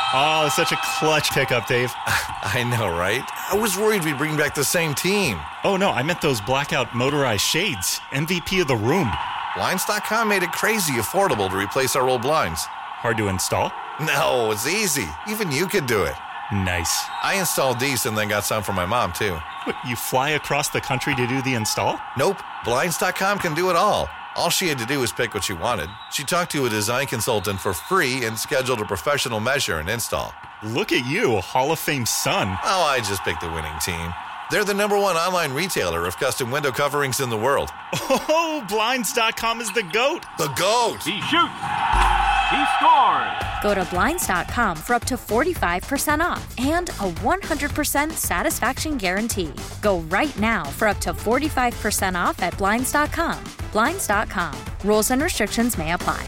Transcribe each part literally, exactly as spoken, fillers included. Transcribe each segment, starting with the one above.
Oh, such a clutch pickup, Dave. I know, right? I was worried we'd bring back the same team. Oh, no, I meant those blackout motorized shades. M V P of the room. Blinds dot com made it crazy affordable to replace our old blinds. Hard to install? No, it's easy. Even you could do it. Nice. I installed these and then got some for my mom, too. What, you fly across the country to do the install? Nope. Blinds dot com can do it all. All she had to do was pick what she wanted. She talked to a design consultant for free and scheduled a professional measure and install. Look at you, a Hall of Fame son. Oh, I just picked the winning team. They're the number one online retailer of custom window coverings in the world. Oh, Blinds dot com is the GOAT. The GOAT! He shoots. He scores. Go to Blinds dot com for up to forty-five percent off and a one hundred percent satisfaction guarantee. Go right now for up to forty-five percent off at Blinds dot com. Blinds dot com. Rules and restrictions may apply.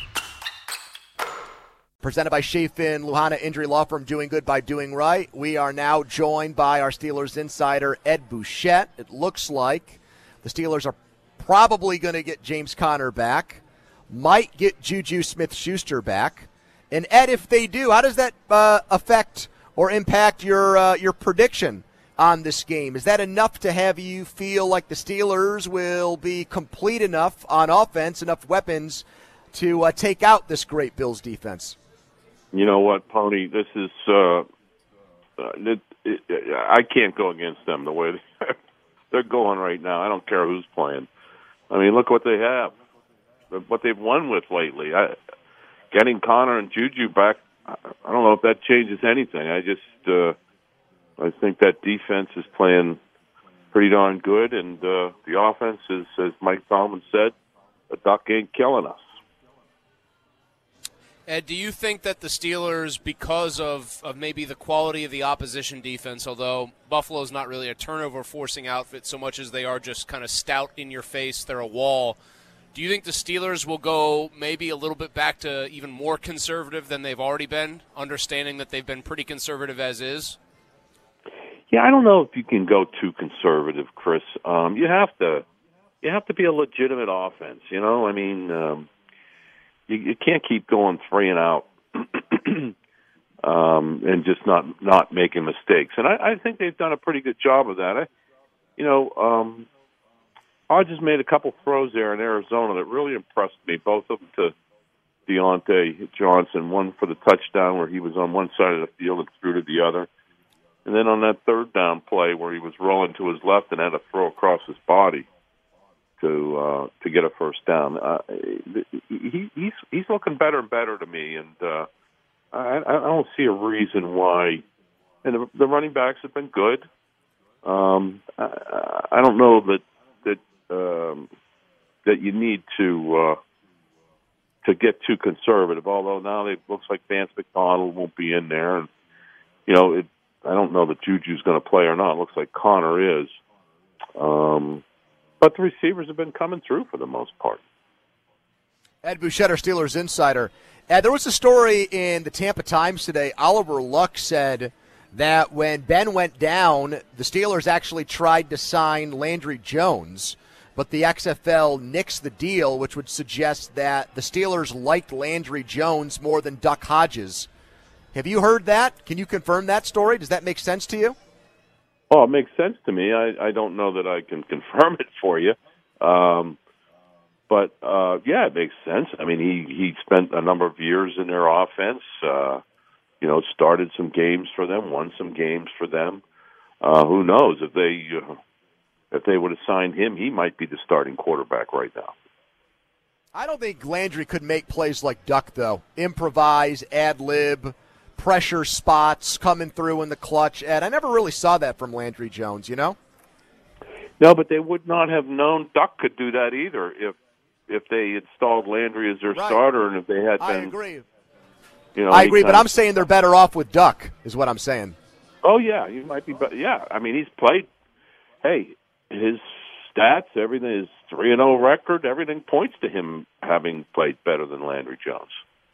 Presented by Chafin Luhana Injury Law Firm, doing good by doing right. We are now joined by our Steelers insider, Ed Bouchette. It looks like the Steelers are probably going to get James Conner back, might get Juju Smith-Schuster back. And, Ed, if they do, how does that uh, affect or impact your uh, your prediction on this game? Is that enough to have you feel like the Steelers will be complete enough on offense, enough weapons to uh, take out this great Bills defense? You know what, Pony? This is uh, uh, it, it, I can't go against them the way they, they're going right now. I don't care who's playing. I mean, look what they have, what they've won with lately. I, getting Connor and Juju back, I don't know if that changes anything. I just uh, I think that defense is playing pretty darn good, and uh, the offense is, as Mike Tomlin said, the duck ain't killing us. Ed, do you think that the Steelers, because of, of maybe the quality of the opposition defense, although Buffalo's not really a turnover-forcing outfit so much as they are just kind of stout in your face, they're a wall, do you think the Steelers will go maybe a little bit back to even more conservative than they've already been, understanding that they've been pretty conservative as is? Yeah, I don't know if you can go too conservative, Chris. Um, you have to you have to be a legitimate offense, you know? I mean, um, You, you can't keep going three and out um, and just not not making mistakes. And I, I think they've done a pretty good job of that. I, you know, um, Hodges made a couple throws there in Arizona that really impressed me, both of them to Deontay Johnson, one for the touchdown where he was on one side of the field and threw to the other. And then on that third down play where he was rolling to his left and had to throw across his body to uh, to get a first down. Uh, he, he's he's looking better and better to me, and uh, I, I don't see a reason why. And the, the running backs have been good. Um, I, I don't know that that um, that you need to uh, to get too conservative. Although now it looks like Vance McDonald won't be in there, and you know it, I don't know that Juju's going to play or not. It looks like Connor is. Um, But the receivers have been coming through for the most part. Ed Bouchette, our Steelers insider. Ed, there was a story in the Tampa Times today. Oliver Luck said that when Ben went down, the Steelers actually tried to sign Landry Jones, but the X F L nixed the deal, which would suggest that the Steelers liked Landry Jones more than Duck Hodges. Have you heard that? Can you confirm that story? Does that make sense to you? Oh, it makes sense to me. I, I don't know that I can confirm it for you. Um, but, uh, yeah, it makes sense. I mean, he, he spent a number of years in their offense, uh, you know, started some games for them, won some games for them. Uh, who knows? If they uh, if they would have signed him, he might be the starting quarterback right now. I don't think Landry could make plays like Duck, though. Improvise, ad-lib, pressure spots coming through in the clutch. Ed, I never really saw that from Landry Jones, you know? No, but they would not have known Duck could do that either if if they installed Landry as their right. starter and if they had I been. I agree. You know, I agree, but kind of, I'm saying they're better off with Duck, is what I'm saying. Oh, yeah, you might be. But yeah, I mean, he's played. Hey, his stats, everything, his three and oh record, everything points to him having played better than Landry Jones.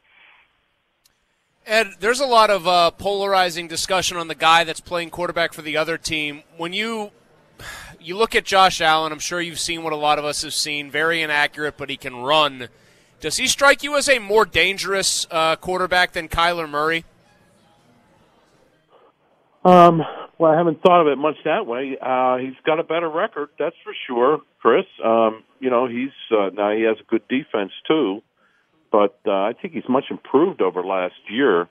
Ed, there's a lot of uh, polarizing discussion on the guy that's playing quarterback for the other team. When you you look at Josh Allen, I'm sure you've seen what a lot of us have seen. Very inaccurate, but he can run. Does he strike you as a more dangerous uh, quarterback than Kyler Murray? Um, well, I haven't thought of it much that way. Uh, he's got a better record, that's for sure, Chris. Um, you know, he's uh, now he has a good defense too, but uh, I think he's much improved over last year.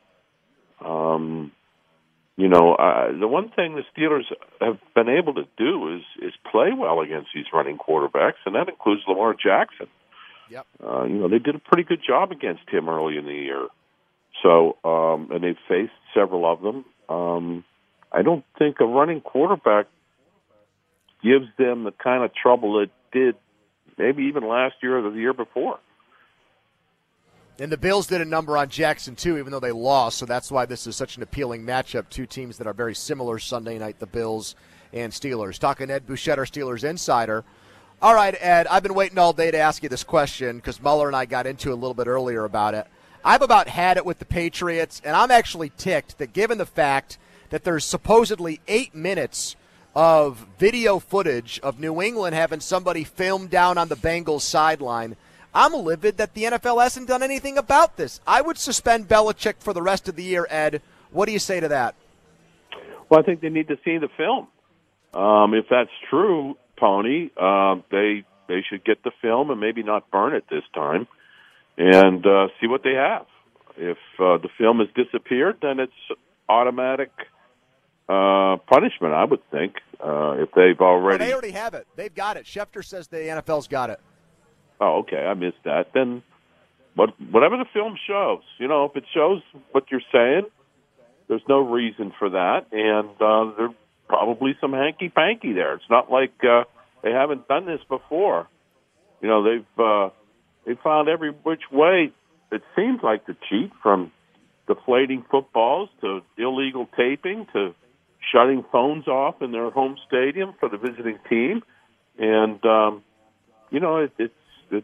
Um, you know, uh, the one thing the Steelers have been able to do is is play well against these running quarterbacks, and that includes Lamar Jackson. Yep. Uh, you know, they did a pretty good job against him early in the year. So, um, and they've faced several of them. Um, I don't think a running quarterback gives them the kind of trouble it did maybe even last year or the year before. And the Bills did a number on Jackson, too, even though they lost, so that's why this is such an appealing matchup. Two teams that are very similar Sunday night, the Bills and Steelers. Talking Ed Bouchette, our Steelers insider. All right, Ed, I've been waiting all day to ask you this question because Muller and I got into it a little bit earlier about it. I've about had it with the Patriots, and I'm actually ticked that given the fact that there's supposedly eight minutes of video footage of New England having somebody filmed down on the Bengals sideline, I'm livid that the N F L hasn't done anything about this. I would suspend Belichick for the rest of the year, Ed. What do you say to that? Well, I think they need to see the film. Um, if that's true, Pony, uh, they they should get the film and maybe not burn it this time and uh, see what they have. If uh, the film has disappeared, then it's automatic uh, punishment, I would think, uh, if they've already... Oh, they already have it. They've got it. Schefter says the N F L's got it. Oh, okay, I missed that. Then what, whatever the film shows, you know, if it shows what you're saying, there's no reason for that, and uh, there's probably some hanky-panky there. It's not like uh, they haven't done this before. You know, they've uh, they found every which way, it seems like, to cheat, from deflating footballs to illegal taping to shutting phones off in their home stadium for the visiting team. And, um, you know, it, it's, it's,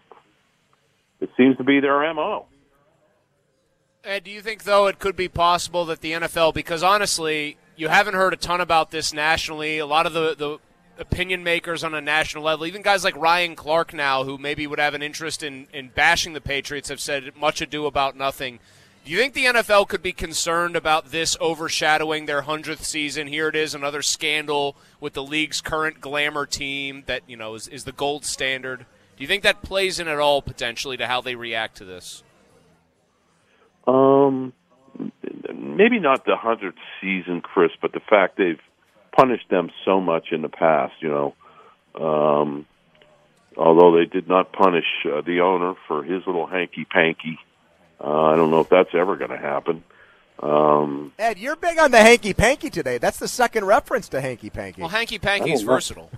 it seems to be their M O. Ed, do you think, though, it could be possible that the N F L, because honestly, you haven't heard a ton about this nationally, a lot of the, the opinion makers on a national level, even guys like Ryan Clark now, who maybe would have an interest in, in bashing the Patriots, have said much ado about nothing. Do you think the N F L could be concerned about this overshadowing their hundredth season? Here it is, another scandal with the league's current glamour team that, you know, is, is the gold standard. Do you think that plays in at all, potentially, to how they react to this? Um, maybe not the hundredth season, Chris, but the fact they've punished them so much in the past, you know. Um, although they did not punish uh, the owner for his little hanky-panky. Uh, I don't know if that's ever going to happen. Um, Ed, you're big on the hanky-panky today. That's the second reference to hanky-panky. Well, hanky-panky is versatile.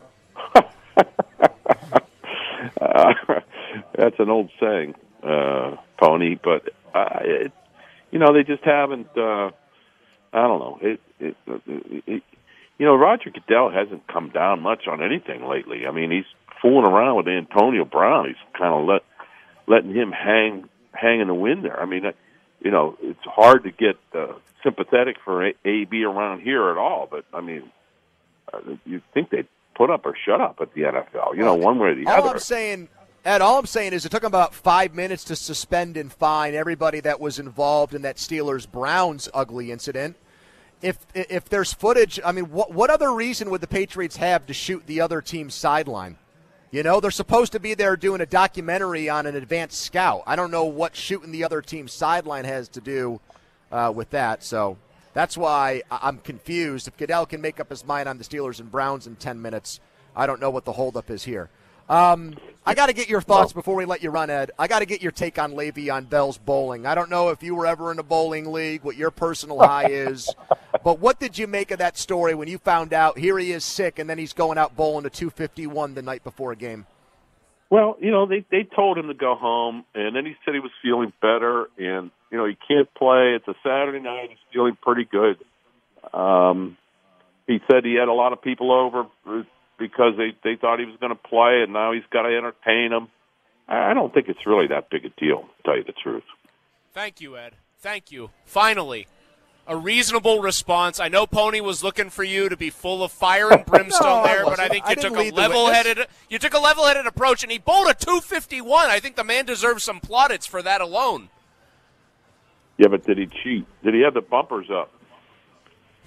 uh, that's an old saying, uh, Pony, but, uh, it, you know, they just haven't, uh, I don't know. It, it, it, it, you know, Roger Goodell hasn't come down much on anything lately. I mean, he's fooling around with Antonio Brown. He's kind of let, letting him hang hang in the wind there. I mean, you know, it's hard to get uh, sympathetic for A B around here at all, but, I mean, uh, you'd think they'd put up or shut up at the N F L, you know, one way or the all other. I'm saying, Ed, all I'm saying is it took them about five minutes to suspend and fine everybody that was involved in that Steelers-Browns ugly incident. If if there's footage, I mean, what what other reason would the Patriots have to shoot the other team's sideline? You know, they're supposed to be there doing a documentary on an advanced scout. I don't know what shooting the other team's sideline has to do uh, with that. So that's why I'm confused. If Goodell can make up his mind on the Steelers and Browns in ten minutes, I don't know what the holdup is here. Um, I got to get your thoughts before we let you run, Ed. I got to get your take on Le'Veon Bell's bowling. I don't know if you were ever in a bowling league, what your personal high is, but what did you make of that story when you found out here he is sick and then he's going out bowling a two fifty-one the night before a game? Well, you know, they they told him to go home, and then he said he was feeling better, and, you know, he can't play. It's a Saturday night. He's feeling pretty good. Um, he said he had a lot of people over because they, they thought he was going to play, and now he's got to entertain them. I don't think it's really that big a deal, to tell you the truth. Thank you, Ed. Thank you. Finally, a reasonable response. I know Pony was looking for you to be full of fire and brimstone no, there, but I think you I took didn't a level-headed you took a level-headed approach, and he bowled a two fifty-one. I think the man deserves some plaudits for that alone. Yeah, but did he cheat? Did he have the bumpers up?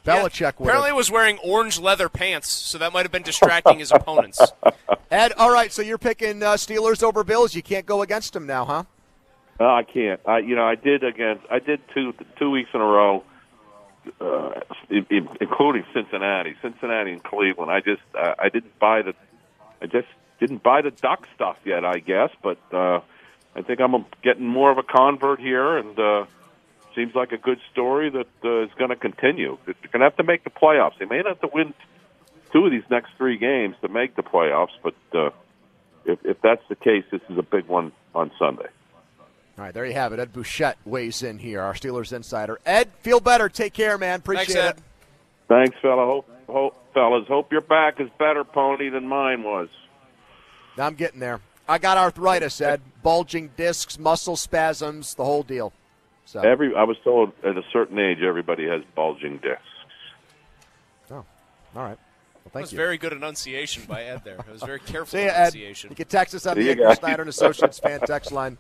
Belichick would Apparently have. was wearing orange leather pants, so that might have been distracting his opponents. Ed, all right, so you're picking uh, Steelers over Bills. You can't go against them now, huh? No, I can't. I, you know, I did against. I did two two weeks in a row, uh, in, in, including Cincinnati, Cincinnati and Cleveland. I just, uh, I didn't buy the, I just didn't buy the duck stuff yet, I guess. But uh, I think I'm getting more of a convert here, and uh, seems like a good story that uh, is going to continue. They're going to have to make the playoffs. They may have to win two of these next three games to make the playoffs, but uh, if, if that's the case, this is a big one on Sunday. All right, there you have it. Ed Bouchette weighs in here, our Steelers insider. Ed, feel better. Take care, man. Appreciate Thanks, Ed. it. Thanks, fella. Hope, hope, fellas. Hope your back is better, Pony, than mine was. I'm getting there. I got arthritis, Ed. Bulging discs, muscle spasms, the whole deal. So. Every I was told at a certain age, everybody has bulging discs. Oh, all right. Well, That thank was you. very good enunciation by Ed there. It was very careful See you, Ed. enunciation. You can text us on See the you Edgar guys. Snyder and Associates fan text line.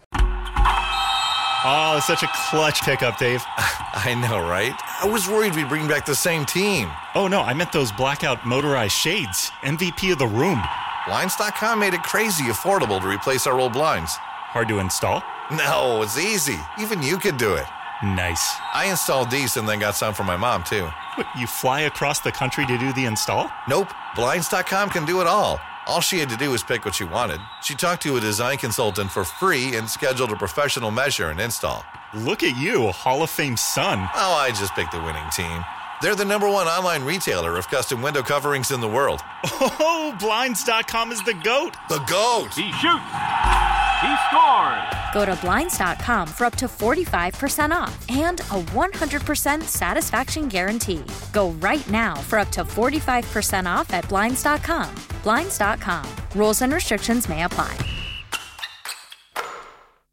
Oh, such a clutch pickup, Dave. I know, right? I was worried we'd bring back the same team. Oh, no, I meant those blackout motorized shades. M V P of the room. Blinds dot com made it crazy affordable to replace our old blinds. Hard to install? No, it's easy. Even you could do it. Nice. I installed these and then got some for my mom, too. What, you fly across the country to do the install? Nope. Blinds dot com can do it all. All she had to do was pick what she wanted. She talked to a design consultant for free and scheduled a professional measure and install. Look at you, a Hall of Fame son. Oh, I just picked the winning team. They're the number one online retailer of custom window coverings in the world. Oh, Blinds dot com is the GOAT. The GOAT! He shoots. He scores. Go to Blinds dot com for up to forty-five percent off and a one hundred percent satisfaction guarantee. Go right now for up to forty-five percent off at Blinds dot com. Blinds dot com. Rules and restrictions may apply.